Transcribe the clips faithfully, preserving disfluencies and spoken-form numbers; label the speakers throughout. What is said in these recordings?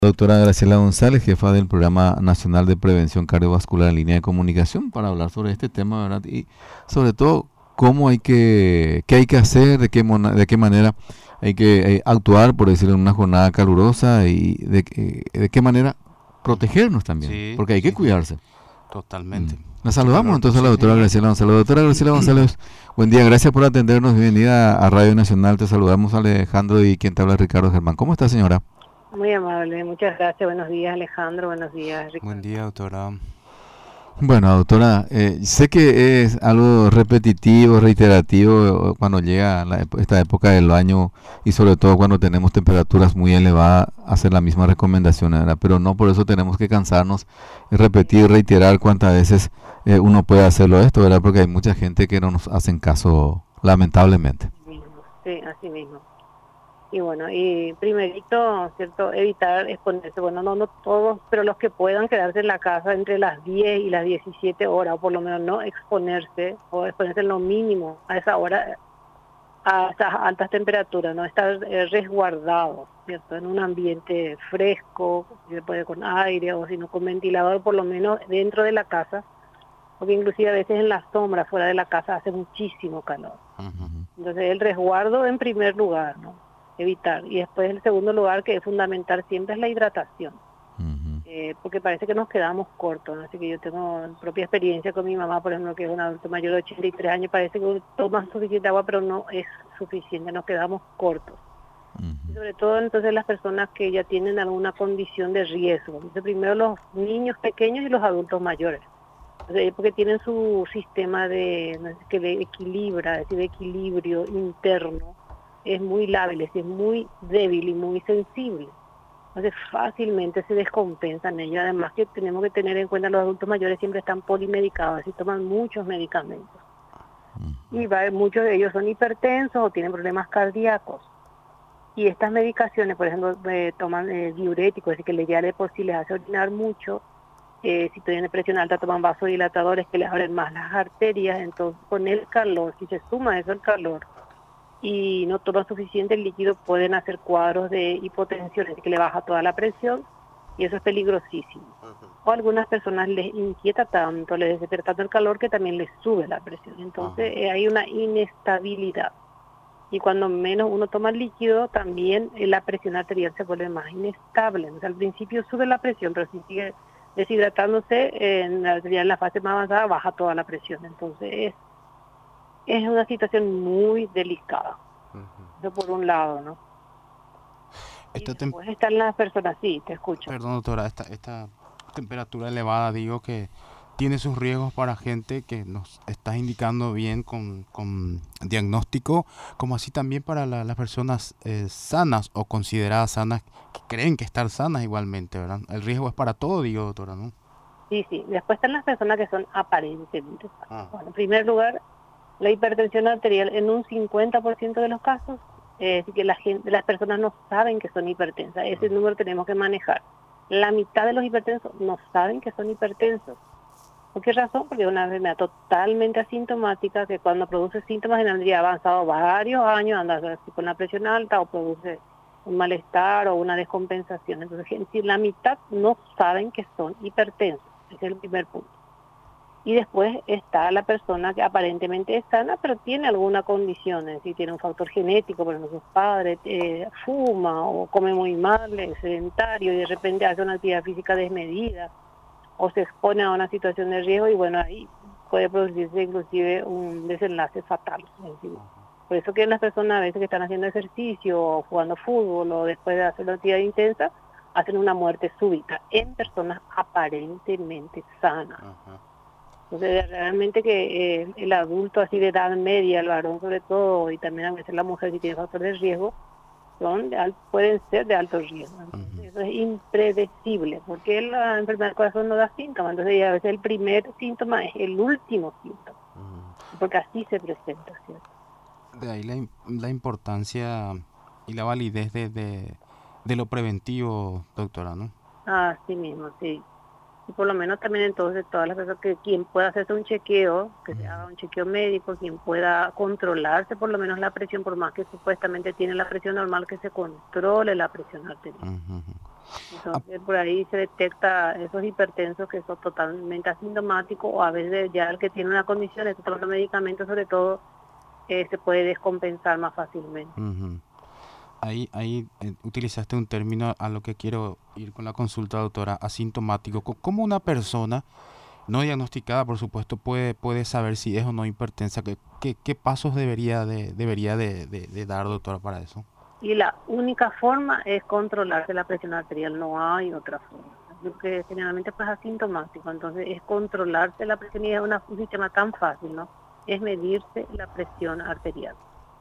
Speaker 1: Doctora Graciela González, jefa del Programa Nacional de Prevención Cardiovascular en Línea de Comunicación, para hablar sobre este tema, ¿verdad? Y sobre todo, cómo hay que, qué hay que hacer, de qué, mona- de qué manera hay que eh, actuar, por decirlo, en una jornada calurosa y de, qué- de qué manera
Speaker 2: Ujú.
Speaker 1: protegernos también,
Speaker 2: Sí,
Speaker 1: porque hay que
Speaker 2: sí, sí,
Speaker 1: cuidarse. Mm.
Speaker 2: totalmente.
Speaker 1: La
Speaker 2: Mucho
Speaker 1: saludamos
Speaker 2: calor.
Speaker 1: entonces a la
Speaker 2: Sí,
Speaker 1: doctora
Speaker 2: señor.
Speaker 1: Graciela González. Doctora Graciela González, buen día, gracias por atendernos, bienvenida a Radio Nacional, te saludamos Alejandro y quien te habla Ricardo Germán. ¿Cómo está, señora?
Speaker 3: Muy amable, muchas gracias. Buenos días, Alejandro. Buenos días,
Speaker 2: Buen
Speaker 3: Ricardo.
Speaker 2: día, doctora.
Speaker 1: Bueno, doctora, eh, sé que es algo repetitivo, reiterativo eh, cuando llega la ep- esta época del año y sobre todo cuando tenemos temperaturas muy elevadas, hacer la misma recomendación, ¿verdad? Pero no por eso tenemos que cansarnos y repetir, reiterar cuántas veces eh, uno puede hacerlo esto, ¿verdad? Porque hay mucha gente que no nos hacen caso, lamentablemente.
Speaker 3: Así mismo, sí, así mismo. Y bueno, y primerito, ¿cierto? Evitar exponerse. Bueno, no, no todos, pero los que puedan quedarse en la casa entre las diez y las diecisiete horas, o por lo menos no exponerse, o exponerse en lo mínimo a esa hora, a esas altas temperaturas, no estar eh, resguardado, ¿cierto? En un ambiente fresco, si se puede con aire o si no con ventilador, por lo menos dentro de la casa, porque inclusive a veces en la sombra fuera de la casa hace muchísimo calor.
Speaker 2: Ujú.
Speaker 3: Entonces el resguardo en primer lugar, ¿no? Evitar. Y después el segundo lugar que es fundamental siempre es la hidratación,
Speaker 1: Ujú.
Speaker 3: eh, porque parece que nos quedamos cortos, ¿no? Así que yo tengo propia experiencia con mi mamá, por ejemplo, que es un adulto mayor de ochenta y tres años, parece que toma suficiente agua, pero no es suficiente, nos quedamos cortos. Y
Speaker 1: Ujú.
Speaker 3: sobre todo entonces las personas que ya tienen alguna condición de riesgo. Entonces primero los niños pequeños y los adultos mayores. Entonces, porque tienen su sistema de, no sé, que de equilibra, es decir, de equilibrio interno, es muy lábil, es decir, muy débil y muy sensible. Entonces fácilmente se descompensan ellos. Además que tenemos que tener en cuenta los adultos mayores siempre están polimedicados, y toman muchos medicamentos. Y va, muchos de ellos son hipertensos o tienen problemas cardíacos. Y estas medicaciones, por ejemplo, eh, toman eh, diuréticos, es decir, que le ya de por sí les hace orinar mucho. Eh, si tienen presión alta toman vasodilatadores que les abren más las arterias. Entonces con el calor, si se suma eso el calor y no toman suficiente líquido, pueden hacer cuadros de hipotensión, es decir, que le baja toda la presión y eso es peligrosísimo. O a algunas personas les inquieta tanto, les desespera tanto el calor que también les sube la presión. Entonces eh, hay una inestabilidad. Y cuando menos uno toma líquido, también eh, la presión arterial se vuelve más inestable. O sea, al principio sube la presión, pero si sigue deshidratándose, eh, en la, ya en la fase más avanzada baja toda la presión. Entonces es, es una situación muy delicada.
Speaker 2: Ujú.
Speaker 3: Eso por un lado, ¿no? Y
Speaker 2: Esta tem-
Speaker 3: después están las personas, sí, te escucho.
Speaker 2: Perdón, doctora, esta, esta temperatura elevada, digo que tiene sus riesgos para gente que nos estás indicando bien con, con diagnóstico, como así también para la- las personas eh, sanas o consideradas sanas, que creen que estar sanas igualmente, ¿verdad? El riesgo es para todo, digo, doctora, ¿no?
Speaker 3: Sí, sí. Después están las personas que son aparentemente sanas.
Speaker 2: Ah.
Speaker 3: Bueno, en primer lugar, la hipertensión arterial en un cincuenta por ciento de los casos, eh, es decir, que la gente, las personas no saben que son hipertensas. Ese número tenemos que manejar. La mitad de los hipertensos no saben que son hipertensos. ¿Por qué razón? Porque es una enfermedad totalmente asintomática que cuando produce síntomas en el día avanzado varios años, anda así con la presión alta o produce un malestar o una descompensación. Entonces, en sí, la mitad no saben que son hipertensos. Ese es el primer punto. Y después está la persona que aparentemente es sana, pero tiene alguna condición, es decir, tiene un factor genético, por ejemplo, sus padres, eh, fuma o come muy mal, es sedentario y de repente hace una actividad física desmedida o se expone a una situación de riesgo y bueno, ahí puede producirse inclusive un desenlace fatal. Es decir, por eso que las personas a veces que están haciendo ejercicio o jugando fútbol o después de hacer una actividad intensa, hacen una muerte súbita en personas aparentemente sanas.
Speaker 2: Ajá.
Speaker 3: Entonces, realmente que eh, el adulto así de edad media, el varón sobre todo, y también a veces la mujer si tiene factor de riesgo, son de al- pueden ser de alto riesgo. Entonces,
Speaker 2: Ujú.
Speaker 3: eso es impredecible, porque la enfermedad del corazón no da síntomas. Entonces, y a veces el primer síntoma es el último síntoma,
Speaker 2: Ujú.
Speaker 3: porque así se presenta, ¿cierto?
Speaker 2: De ahí la, im- la importancia y la validez de, de, de lo preventivo, doctora, ¿no?
Speaker 3: Así mismo, sí. Y por lo menos también entonces todas las personas que quien pueda hacerse un chequeo, que se haga un chequeo médico, quien pueda controlarse por lo menos la presión, por más que supuestamente tiene la presión normal, que se controle la presión arterial.
Speaker 2: Ujú.
Speaker 3: Entonces por ahí se detecta esos hipertensos que son totalmente asintomáticos, o a veces ya el que tiene una condición, está tomando medicamentos sobre todo, eh, se puede descompensar más fácilmente.
Speaker 2: Ujú. Ahí, ahí eh, utilizaste un término a lo que quiero ir con la consulta, doctora, asintomático. Co- ¿Cómo una persona no diagnosticada, por supuesto, puede, puede saber si es o no hipertensa? ¿Qué, qué, qué pasos debería de, debería de, de- de dar, doctora, para eso?
Speaker 3: Y la única forma es controlarse la presión arterial, no hay otra forma. Porque generalmente pues es asintomático, entonces es controlarse la presión y es una- un sistema tan fácil, ¿no? Es medirse la presión arterial.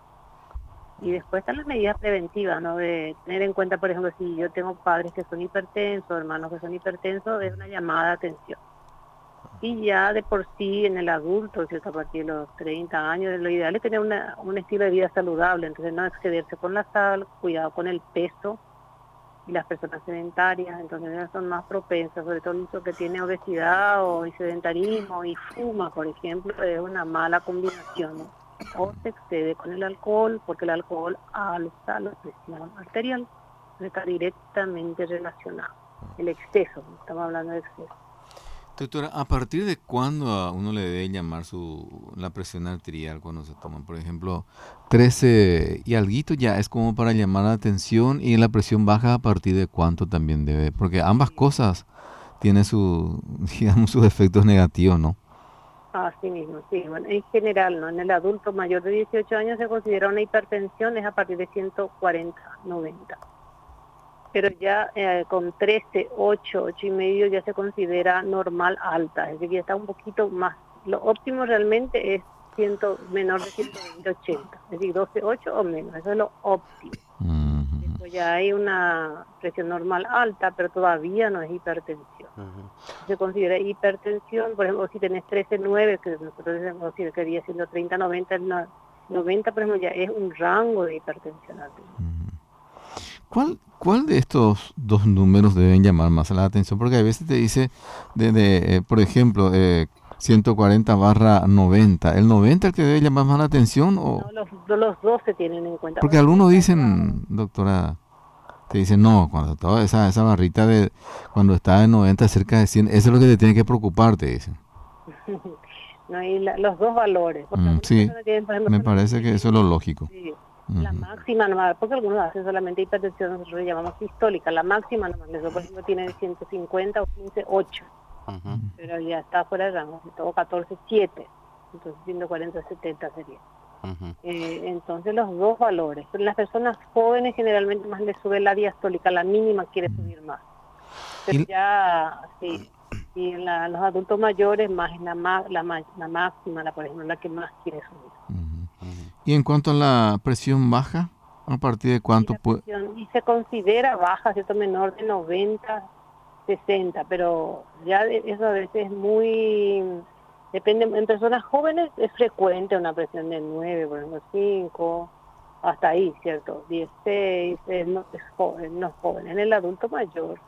Speaker 3: Y después están las medidas preventivas, ¿no? De tener en cuenta, por ejemplo, si yo tengo padres que son hipertensos, hermanos que son hipertensos, es una llamada de atención. Y ya de por sí en el adulto, ¿cierto? A partir de los treinta años, lo ideal es tener una, un estilo de vida saludable, entonces no excederse con la sal, cuidado con el peso, y las personas sedentarias, entonces ellas son más propensas, sobre todo el que tiene obesidad o y sedentarismo y fuma, por ejemplo, es una mala combinación, ¿no? O se excede con el alcohol, porque el alcohol alza la presión arterial, está directamente relacionado. El exceso, estamos hablando de exceso.
Speaker 1: Doctora, ¿a partir de cuándo a uno le debe llamar su la presión arterial cuando se toman? Por ejemplo, trece y alguito ya es como para llamar la atención, y la presión baja a partir de cuánto también debe, porque ambas cosas tienen su, digamos, sus efectos negativos, ¿no?
Speaker 3: Así mismo, sí. Bueno, en general, ¿no? En el adulto mayor de dieciocho años se considera una hipertensión, es a partir de ciento cuarenta, noventa. Pero ya eh, con trece, ocho, ocho y medio ya se considera normal alta, es decir, ya está un poquito más. Lo óptimo realmente es cien, menor de ciento veinte, ochenta, es decir, doce, ocho o menos, eso es lo óptimo.
Speaker 1: Ujú.
Speaker 3: Después ya hay una presión normal alta, pero todavía no es hipertensión.
Speaker 2: Ujú.
Speaker 3: Se considera hipertensión, por ejemplo, si tenés trece, nueve, que nosotros decimos que quería siendo treinta, noventa, no, noventa, por ejemplo, ya es un rango de hipertensión arterial.
Speaker 1: ¿Cuál, cuál de estos dos números deben llamar más la atención? Porque a veces te dice, de, de, eh, por ejemplo, eh, ciento cuarenta barra noventa. ¿El noventa el que debe llamar más la atención? O
Speaker 3: No, los, los dos se tienen en cuenta.
Speaker 1: porque algunos dicen, doctora, te dicen, no, cuando toda esa, esa barrita de, cuando está en noventa, cerca de cien, eso es lo que te tiene que preocupar, te dicen.
Speaker 3: No hay la, los dos valores. Porque
Speaker 1: Mm,
Speaker 3: algunas
Speaker 1: sí,
Speaker 3: personas tienen, por ejemplo,
Speaker 1: me
Speaker 3: solamente
Speaker 1: parece que eso es lo lógico.
Speaker 3: sí, la
Speaker 1: Ujú.
Speaker 3: máxima nomás, porque algunos hacen solamente hipertensión, nosotros le llamamos sistólica, la máxima nomás, eso por ejemplo tiene ciento cincuenta o quince, ocho,
Speaker 2: Ujú.
Speaker 3: pero ya está fuera de rango, si todo catorce, siete, entonces ciento cuarenta, setenta sería.
Speaker 2: Ujú.
Speaker 3: Eh, entonces los dos valores, pero en las personas jóvenes generalmente más les sube la diastólica, la mínima quiere subir más, pero
Speaker 1: Y,
Speaker 3: ya sí, y en la, los adultos mayores más es la, ma- la, ma- la máxima, la por ejemplo, la que más quiere subir.
Speaker 1: ujú.
Speaker 2: Ujú.
Speaker 1: Y en cuanto a la presión baja, ¿a partir de
Speaker 3: Y
Speaker 1: cuánto
Speaker 3: la
Speaker 1: puede?
Speaker 3: presión, y se considera baja, ¿cierto? Menor de noventa, sesenta, pero ya de- eso a veces es muy, depende, en personas jóvenes es frecuente una presión de nueve, por ejemplo, cinco, hasta ahí, ¿cierto? dieciséis, es, no, es joven, no es joven. En el adulto mayor,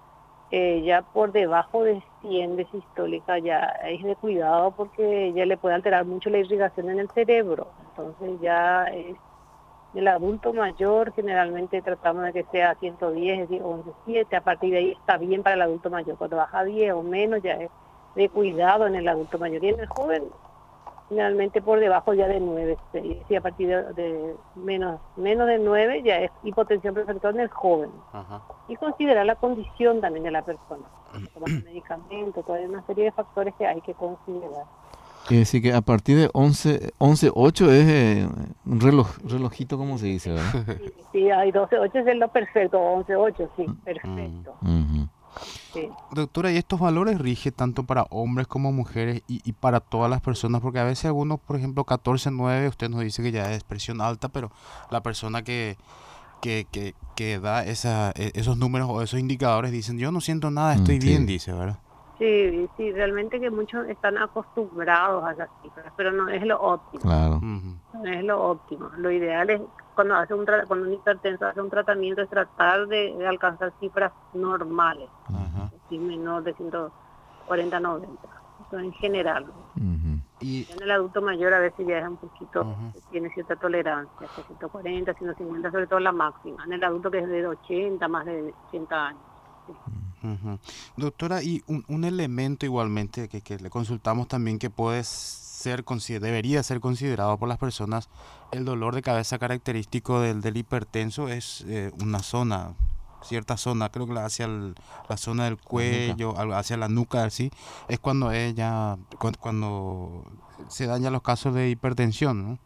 Speaker 3: eh, ya por debajo de cien de sistólica ya es de cuidado porque ya le puede alterar mucho la irrigación en el cerebro, entonces ya es. El adulto mayor generalmente tratamos de que sea ciento diez, es decir, once, siete, a partir de ahí está bien para el adulto mayor. Cuando baja a diez o menos ya es de cuidado en el adulto mayor. Y en el joven generalmente por debajo ya de nueve, seis, y a partir de, de menos, menos de nueve ya es hipotensión preferencial en el joven.
Speaker 2: Ajá.
Speaker 3: Y considerar la condición también de la persona. Tomar medicamentos, todavía hay una serie de factores que hay que considerar.
Speaker 1: Es decir, que a partir de once, once ocho es eh, un reloj, relojito, como se dice, ¿verdad?
Speaker 3: Sí, sí, hay doce ocho es lo perfecto, once ocho, sí, perfecto.
Speaker 1: Ujú.
Speaker 3: Sí.
Speaker 2: Doctora, ¿y estos valores rigen tanto para hombres como mujeres y, y para todas las personas? Porque a veces algunos, por ejemplo, catorce nueve, usted nos dice que ya es presión alta, pero la persona que, que, que, que da esa, e- esos números o esos indicadores dicen, yo no siento nada, estoy
Speaker 1: Mm,
Speaker 2: bien,
Speaker 1: sí.
Speaker 2: dice, ¿verdad?
Speaker 3: Sí, sí, realmente que muchos están acostumbrados a esas cifras, pero no es lo óptimo,
Speaker 1: Claro.
Speaker 2: Ujú.
Speaker 3: no es lo óptimo. Lo ideal es cuando hace un tra- cuando un hipertenso hace un tratamiento es tratar de, de alcanzar cifras normales,
Speaker 2: Ajá.
Speaker 3: y menor de ciento cuarenta, noventa, eso en general.
Speaker 1: Ujú.
Speaker 2: Y,
Speaker 3: En el adulto mayor a veces ya es un poquito,
Speaker 2: Ujú.
Speaker 3: tiene cierta tolerancia, hasta ciento cuarenta, ciento cincuenta, sobre todo la máxima. En el adulto que es de ochenta, más de ochenta años.
Speaker 2: Ujú. Doctora, y un, un elemento igualmente que, que le consultamos también que puede ser, consider- debería ser considerado por las personas, el dolor de cabeza característico del, del hipertenso es eh, una zona, cierta zona, creo que la- hacia el- la zona del
Speaker 1: La nuca.
Speaker 2: cuello, algo hacia la nuca, así, es cuando ella, cuando, cuando se dañan los casos de hipertensión, ¿no?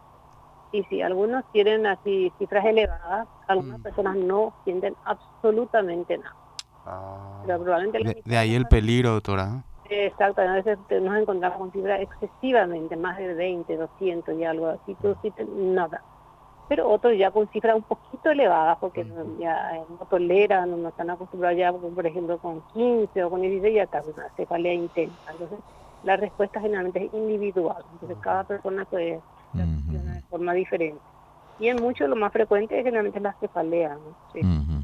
Speaker 3: Y sí, algunos tienen así cifras elevadas, algunas
Speaker 2: Mm.
Speaker 3: personas no sienten absolutamente nada. Pero
Speaker 2: Ah.
Speaker 3: probablemente la
Speaker 2: De,
Speaker 3: mitad
Speaker 2: de
Speaker 3: de
Speaker 2: ahí
Speaker 3: las
Speaker 2: el peligro, doctora.
Speaker 3: Exacto, a veces te- nos encontramos con cifras excesivamente, más de veinte, doscientos y algo así, tú sí te- nada. Pero otros ya con cifras un poquito elevadas, porque no-
Speaker 2: Ujú.
Speaker 3: ya eh, no toleran, no, no están acostumbrados ya, por por ejemplo, con quince o con dieciséis ya está una cefalea intensa. Entonces, la respuesta generalmente es individual. Entonces, cada persona pues reacciona de
Speaker 1: Ujú.
Speaker 3: forma diferente. Y en muchos lo más frecuente es generalmente la cefalea, ¿no? Sí.
Speaker 1: Ujú.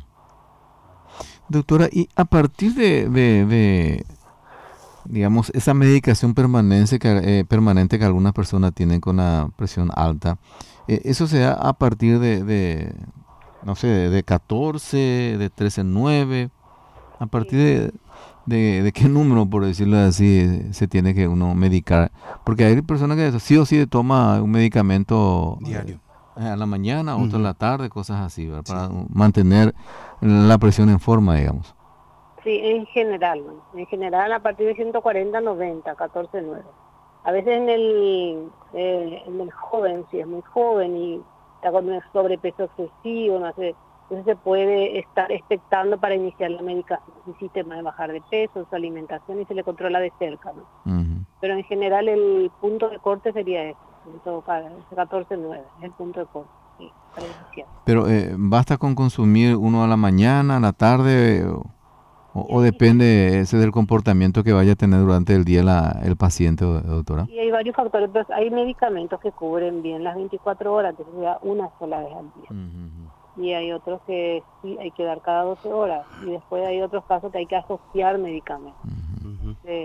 Speaker 1: Doctora, y a partir de, de, de, digamos, esa medicación permanente que, eh, permanente que algunas personas tienen con la presión alta, eh, eso se da a partir de, de, no sé, de, de catorce, de trece, nueve, a partir
Speaker 3: Sí.
Speaker 1: de, de, de qué número, por decirlo así, eh, se tiene que uno medicar. Porque hay personas que sí o sí toma un medicamento eh,
Speaker 2: Diario.
Speaker 1: a la mañana, otro en
Speaker 2: Ujú.
Speaker 1: la tarde, cosas así, ¿verdad?
Speaker 2: Sí.
Speaker 1: Para mantener la presión en forma, digamos.
Speaker 3: Sí, en general, ¿no? En general a partir de ciento cuarenta, noventa, catorce, nueve. A veces en el, eh, en el joven, si es muy joven y está con un sobrepeso excesivo, no sé, entonces se puede estar expectando para iniciar la medicación, un sistema de bajar de peso, su alimentación y se le controla de cerca, ¿no?
Speaker 1: Ujú.
Speaker 3: Pero en general el punto de corte sería ese, en todo caso, catorce, nueve, es el punto de corte, sí, para iniciar.
Speaker 1: Pero eh, basta con consumir uno a la mañana, a la tarde, o, o-
Speaker 3: Y
Speaker 1: o
Speaker 3: ahí sí,
Speaker 1: depende ese del comportamiento que vaya a tener durante el día la, el paciente, do- doctora.
Speaker 3: y hay varios factores, pero hay medicamentos que cubren bien las veinticuatro horas, entonces se da una sola vez al día.
Speaker 1: Ujú.
Speaker 3: Y hay otros que sí hay que dar cada doce horas. Y después hay otros casos que hay que asociar medicamentos.
Speaker 2: Ujú.
Speaker 3: Eh,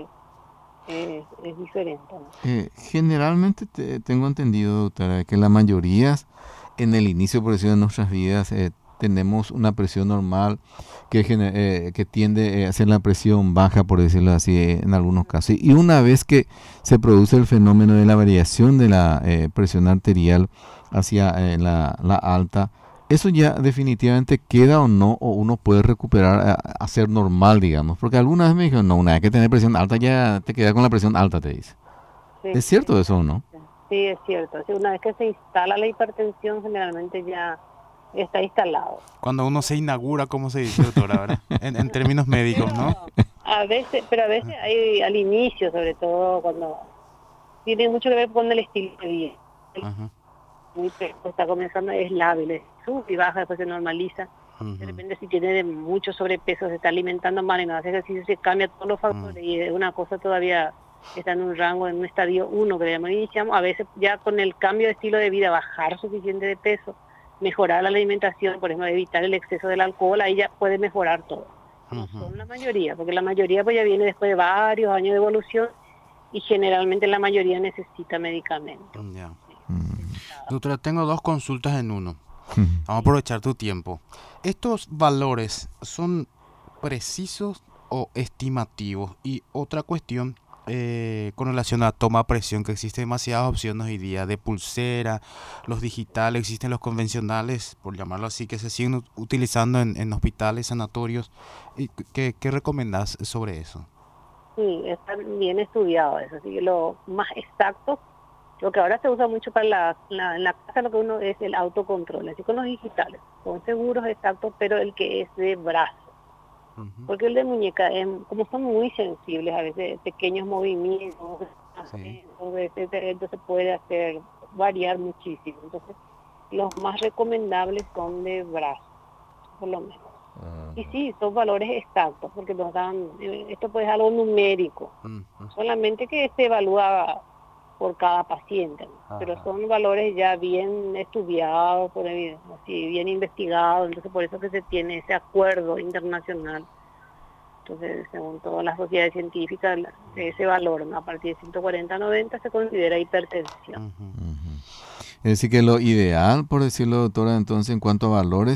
Speaker 3: eh, es diferente, ¿no?
Speaker 1: Eh, generalmente te- tengo entendido, doctora, que la mayoría en el inicio, por decirlo, de nuestras vidas eh, tenemos una presión normal que, gene- eh, que tiende eh, a ser la presión baja, por decirlo así, eh, en algunos casos. Y una vez que se produce el fenómeno de la variación de la eh, presión arterial hacia eh, la, la alta, ¿eso ya definitivamente queda o no? ¿O uno puede recuperar a, a ser normal, digamos? Porque algunas veces me dijeron, no, una vez que tenés presión alta ya te quedas con la presión alta, te dice.
Speaker 3: Sí,
Speaker 1: ¿Es cierto eso o no?
Speaker 3: exactamente. Sí, es cierto. Sí, una vez que se instala la hipertensión, generalmente ya está instalado.
Speaker 2: Cuando uno se inaugura, ¿cómo se dice, doctora, verdad? En, en términos médicos, ¿no?
Speaker 3: Pero a veces, pero a veces hay al inicio, sobre todo cuando tiene mucho que ver con el estilo de vida.
Speaker 2: Ajá.
Speaker 3: Muy pe- está comenzando, es lábil, es sube y baja, después se normaliza. De
Speaker 2: Ujú.
Speaker 3: repente si tiene de mucho sobrepeso, se está alimentando mal y no hace ejercicio, se cambia todos los factores y es una cosa todavía está en un rango, en un estadio uno que le llamamos, iniciamos, a veces ya con el cambio de estilo de vida, bajar suficiente de peso, mejorar la alimentación, por ejemplo, evitar el exceso del alcohol, ahí ya puede mejorar todo. No
Speaker 2: Ujú.
Speaker 3: son la mayoría, porque la mayoría pues ya viene después de varios años de evolución y generalmente la mayoría necesita medicamentos.
Speaker 2: Ya.
Speaker 1: Mm.
Speaker 2: Doctora, tengo dos consultas en uno.
Speaker 1: Ujú.
Speaker 2: Vamos a aprovechar tu tiempo. ¿Estos valores son precisos o estimativos? Y otra cuestión eh, con relación a toma a presión, que existen demasiadas opciones hoy día, de pulsera, los digitales, existen los convencionales, por llamarlo así, que se siguen ut- utilizando en, en hospitales, sanatorios. ¿Y ¿Qué, qué recomendás sobre eso?
Speaker 3: Sí, está bien estudiado eso, así que lo más exacto, lo que ahora se usa mucho para la, la- en la casa, lo que uno es el autocontrol, así con los digitales, son seguros exactos, pero el que es de brazo,
Speaker 2: Ujú.
Speaker 3: porque el de muñeca, es, como son muy sensibles, a veces pequeños movimientos,
Speaker 2: Sí.
Speaker 3: entonces, entonces puede hacer variar muchísimo, entonces los más recomendables son de brazo, por lo menos. Y sí, son valores exactos, porque nos dan, eh, esto pues es algo numérico,
Speaker 2: Ujú.
Speaker 3: solamente que se evalúa por cada paciente, ¿no? Pero
Speaker 2: Ajá.
Speaker 3: son valores ya bien estudiados, por ahí, así, bien investigados, entonces por eso que se tiene ese acuerdo internacional. Entonces, según todas las sociedades científicas, la- ese valor, ¿no? A partir de ciento cuarenta a noventa se considera hipertensión.
Speaker 2: Ujú.
Speaker 1: Ujú. Es decir, que lo ideal, por decirlo, doctora, entonces, en cuanto a valores,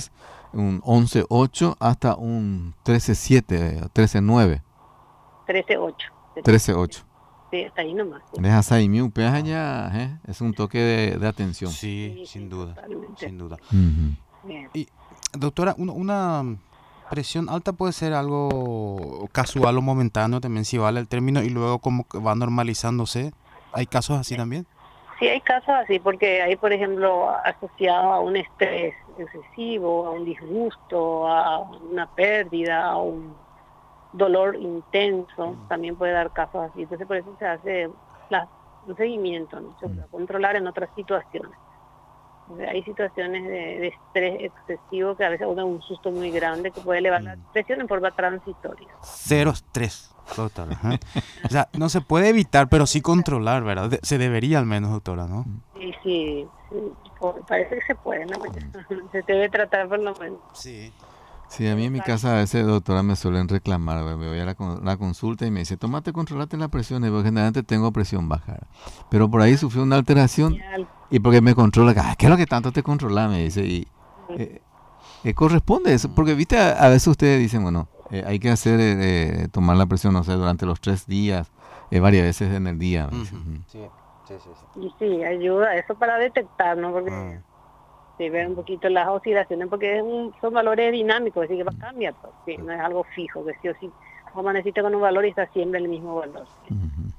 Speaker 1: un once ocho hasta un trece siete, trece nueve.
Speaker 3: trece ocho.
Speaker 1: trece ocho.
Speaker 3: Sí, hasta ahí nomás. Sí.
Speaker 1: Dejas ahí mi upea allá, ¿eh? Es un toque de, de atención.
Speaker 2: Sí,
Speaker 3: Sí,
Speaker 2: sin
Speaker 3: sí,
Speaker 2: duda,
Speaker 3: totalmente.
Speaker 2: sin duda.
Speaker 1: Ujú.
Speaker 3: Bien.
Speaker 2: Y, doctora, una, una presión alta puede ser algo casual o momentáneo, también si vale el término, y luego como que va normalizándose. ¿Hay casos así también?
Speaker 3: Sí, hay casos así, porque hay, por ejemplo, asociado a un estrés excesivo, a un disgusto, a una pérdida, a un dolor intenso, también puede dar casos así. Entonces, por eso se hace la, un seguimiento, ¿no? Se puede controlar en otras situaciones. O sea, hay situaciones de, de estrés excesivo que a veces uno da un susto muy grande que puede elevar la presión en forma transitoria.
Speaker 2: Cero estrés, doctora. Ajá. O sea, no se puede evitar, pero sí controlar, ¿verdad? De- se debería al menos, doctora, ¿no?
Speaker 3: Y sí, sí, por- parece que se puede, ¿no? Se debe tratar por lo menos.
Speaker 2: Sí.
Speaker 1: Sí, a mí en mi casa a veces, doctora, me suelen reclamar, me voy a la, con- la consulta y me dice, tómate, controlate la presión, y porque generalmente tengo presión baja. Pero por ahí sufrí una alteración
Speaker 3: Genial.
Speaker 1: y porque me controla, "Ah, ¿qué es lo que tanto te controla?" Me dice, y eh, eh, corresponde eso, porque viste, a, a veces ustedes dicen, bueno, eh, hay que hacer, eh, eh, tomar la presión, no sé, durante los tres días, eh, varias veces en el día. Me dicen.
Speaker 2: Ujú.
Speaker 1: Ujú.
Speaker 2: Sí, sí, sí, sí.
Speaker 3: Y sí, ayuda eso para detectar, ¿no? Porque
Speaker 2: Ah.
Speaker 3: sí, ver un poquito las oscilaciones, porque es un, son valores dinámicos, así que va a cambiar, pues, sí, no es algo fijo, que sí o sí, vos amaneciste con un valor y está siempre el mismo valor. Sí.
Speaker 1: Ujú.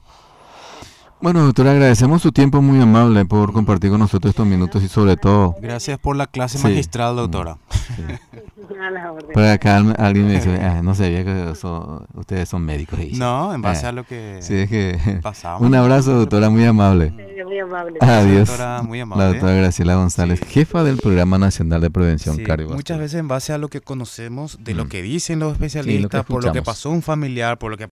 Speaker 1: Bueno, doctora, agradecemos su tiempo muy amable por compartir con nosotros estos minutos y sobre todo,
Speaker 2: Gracias por la clase
Speaker 1: Sí.
Speaker 2: magistral, doctora.
Speaker 1: sí.
Speaker 3: A la orden.
Speaker 1: Por acá al- alguien me dice, "Ah, no sabía que so- ustedes son médicos." Y-
Speaker 2: No, en base
Speaker 1: Eh,
Speaker 2: a lo que
Speaker 1: Sí, es que
Speaker 2: pasamos.
Speaker 1: un abrazo, doctora, muy amable.
Speaker 3: Sí, muy amable.
Speaker 1: Adiós.
Speaker 2: Doctora, muy
Speaker 1: La
Speaker 2: amable.
Speaker 1: doctora Graciela González,
Speaker 2: Sí.
Speaker 1: jefa del Programa Nacional de Prevención
Speaker 2: Sí,
Speaker 1: Cardiovascular.
Speaker 2: muchas veces en base a lo que conocemos, de lo
Speaker 1: Mm.
Speaker 2: que dicen los
Speaker 1: Sí, lo que
Speaker 2: especialistas, por lo que
Speaker 1: escuchamos.
Speaker 2: pasó un familiar, por lo que